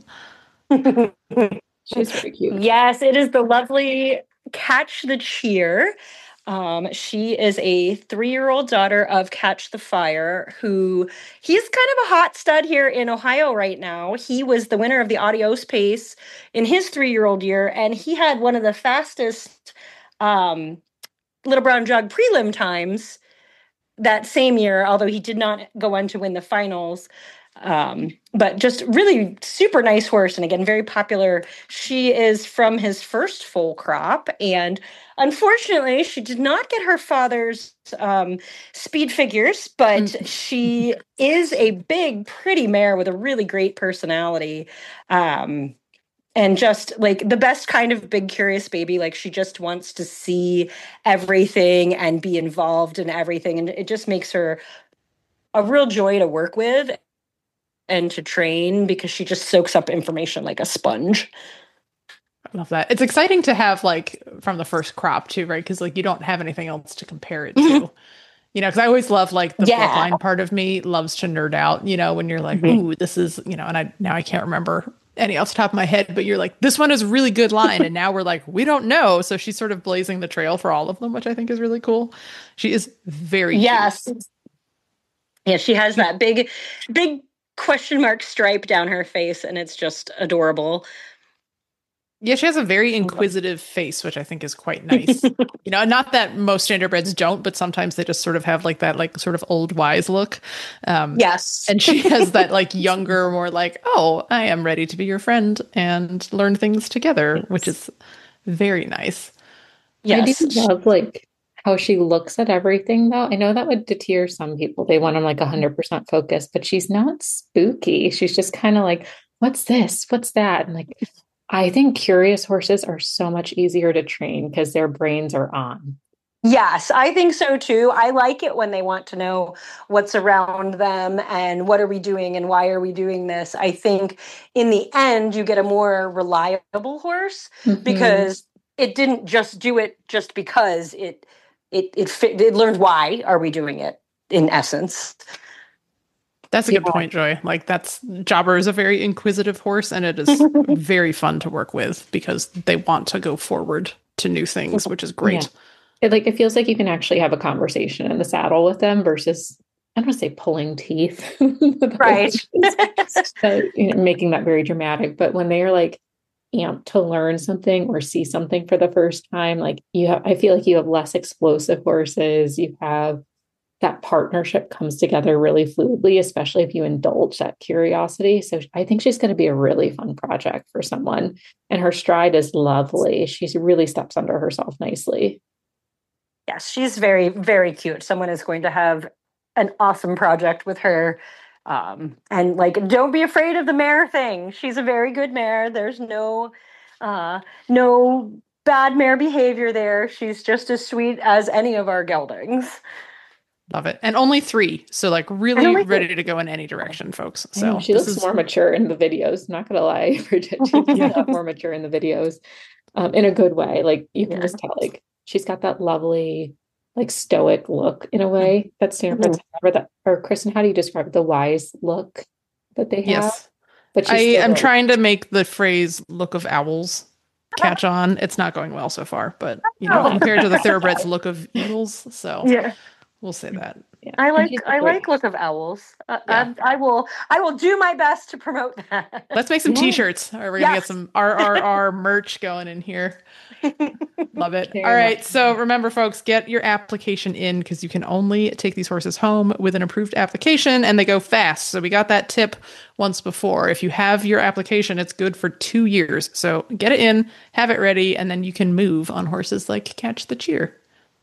She's very cute. Yes, it is the lovely Catch the Cheer. Um, she is a three-year-old daughter of Catch the Fire, who he's kind of a hot stud here in Ohio right now. He was the winner of the Adios Pace in his three-year-old year, and he had one of the fastest um, Little Brown Jug prelim times that same year, although he did not go on to win the finals. Um, but just really super nice horse. And again, very popular. She is from his first foal crop. And unfortunately, she did not get her father's um, speed figures, but she is a big, pretty mare with a really great personality. Um, and just like the best kind of big, curious baby. Like she just wants to see everything and be involved in everything. And it just makes her a real joy to work with and to train because she just soaks up information like a sponge. I love that. It's exciting to have like from the first crop too, right? Because like you don't have anything else to compare it to. Mhm. You know, because I always love like the Yeah. bloodline part of me loves to nerd out, you know, when you're like, Mhm. ooh, this is, you know, and I now I can't remember any off the top of my head, but you're like, this one is a really good line. And now we're like, we don't know. So she's sort of blazing the trail for all of them, which I think is really cool. She is very yes. cute. Yeah, she has that big, big question mark stripe down her face, and it's just adorable. Yeah, she has a very inquisitive face, which I think is quite nice. You know, not that most standardbreds don't, but sometimes they just sort of have like that, like sort of old wise look. Um, yes. And she has that like younger, more like, oh, I am ready to be your friend and learn things together, yes. which is very nice. Yes. I do love like how she looks at everything though. I know that would deter some people. They want them like one hundred percent focused, but she's not spooky. She's just kind of like, what's this? What's that? And like, I think curious horses are so much easier to train because their brains are on. Yes, I think so too. I like it when they want to know what's around them and what are we doing and why are we doing this. I think in the end, you get a more reliable horse mm-hmm. because it didn't just do it just because it it it fit, it learned why are we doing it in essence. That's a good yeah. point, Joy. Like that's Jobber is a very inquisitive horse, and it is very fun to work with because they want to go forward to new things, which is great. Yeah. It like it feels like you can actually have a conversation in the saddle with them versus I don't want to say pulling teeth, right? uh, you know, making that very dramatic. But when they are like amped to learn something or see something for the first time, like you have, I feel like you have less explosive horses. You have that partnership comes together really fluidly, especially if you indulge that curiosity. So I think she's going to be a really fun project for someone. And her stride is lovely. She really steps under herself nicely. Yes, she's very, very cute. Someone is going to have an awesome project with her. Um, and like, don't be afraid of the mare thing. She's a very good mare. There's no, uh, no bad mare behavior there. She's just as sweet as any of our geldings. Love it. And only three. So like really ready three. to go in any direction, folks. So know, she looks is... more mature in the videos. Not going to lie, Bridget. She's yeah. a lot more mature in the videos um, in a good way. Like you can yeah. just tell, like she's got that lovely, like stoic look in a way that standardbreds have. That, or Kristen, how do you describe it? The wise look that they have? Yes. But I am like... trying to make the phrase look of owls catch on. It's not going well so far, but you know, compared to the thoroughbreds look of eagles. So yeah. We'll say that. Yeah. I like I like look of owls. Uh, yeah. I, I will I will do my best to promote that. Let's make some yeah. t-shirts. Or we're gonna yes. get some R R R merch going in here. Love it. Very All right. Much. So remember, folks, get your application in because you can only take these horses home with an approved application, and they go fast. So we got that tip once before. If you have your application, it's good for two years. So get it in, have it ready, and then you can move on horses like Catch the Cheer.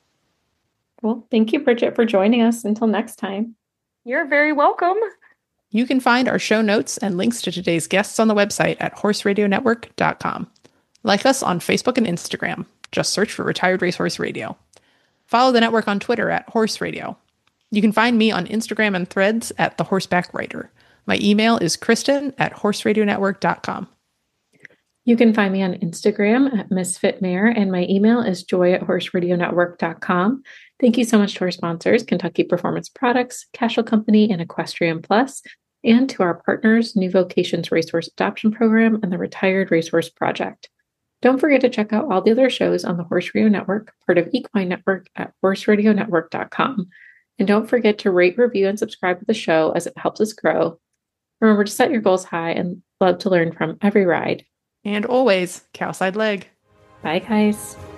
Well, thank you, Bridget, for joining us. Until next time. You're very welcome. You can find our show notes and links to today's guests on the website at horse radio network dot com. Like us on Facebook and Instagram. Just search for Retired Racehorse Radio. Follow the network on Twitter at Horse Radio. You can find me on Instagram and Threads at The Horseback Writer. My email is Kristen at horse radio network dot com. You can find me on Instagram at Misfit Mare, and my email is joy at horse radio network dot com. Thank you so much to our sponsors, Kentucky Performance Products, Cashel Company, and Equestrian Plus, and to our partners, New Vocations Racehorse Adoption Program and the Retired Racehorse Project. Don't forget to check out all the other shows on the Horse Radio Network, part of Equine Network, at horse radio network dot com. And don't forget to rate, review, and subscribe to the show as it helps us grow. Remember to set your goals high and love to learn from every ride. And always, cowside leg. Bye, guys.